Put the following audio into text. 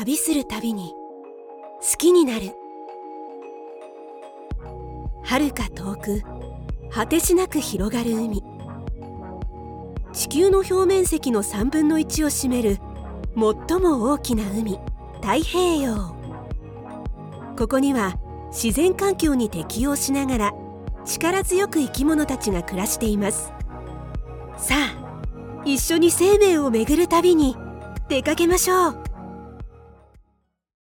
旅するたびに好きになる。遥か遠く、果てしなく広がる海。地球の表面積の3分の1を占める最も大きな海、太平洋。ここには自然環境に適応しながら力強く生き物たちが暮らしています。さあ、一緒に生命を巡る旅に出かけましょう。